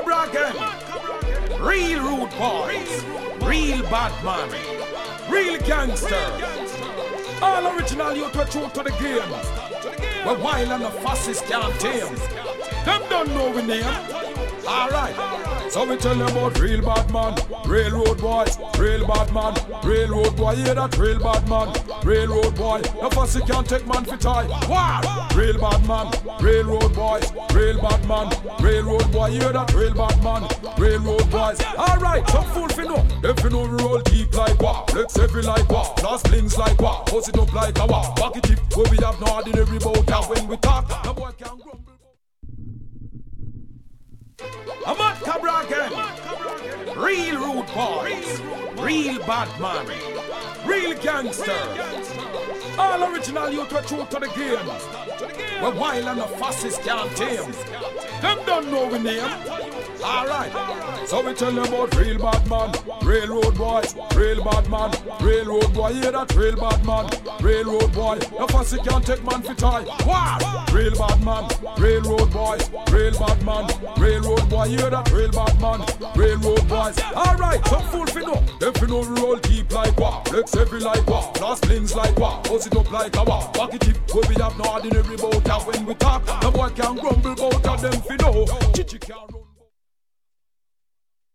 Cabra again. Real rude boys, real bad man, real gangster. All original youth were true to the game. We're wild and the fastest can't tame. Them don't know we name. Alright, so we tell them about real bad man, real road boys, real bad man, real road boy, hear that real bad man, real road boy, the fussy can't take man for tie. Wow, real bad man, real road boys, real bad man, real road boy, hear that real bad man, real road boys. Alright, some fool fi know, if you know we roll deep like wow, flex heavy like wow, blast slings like wow, bust it up like a wow, pocket tip where we have no ordinary boat, and when we talk, the boy can grumble. I'm at Cabra again. Real rude boys, real bad man, real gangster. All original youth were true to the game. We're wild and the fastest can't tame. Them don't know we name. Alright, so we tell them about real bad man, real road boys, real bad man, real road boy, hear that real bad man, real road boy, the fussy can't take man for tie. Wow, real bad man, real road boys, real bad man, real road boy, hear that real bad man, real road boys. Alright, some fool fi know, if you know we roll deep like wow, flex heavy like wow, blast slings like wow, bust it up like a wow, pocket tip where we have no ordinary boat, and when we talk, the boy can grumble bout of them fi know. Chichi can't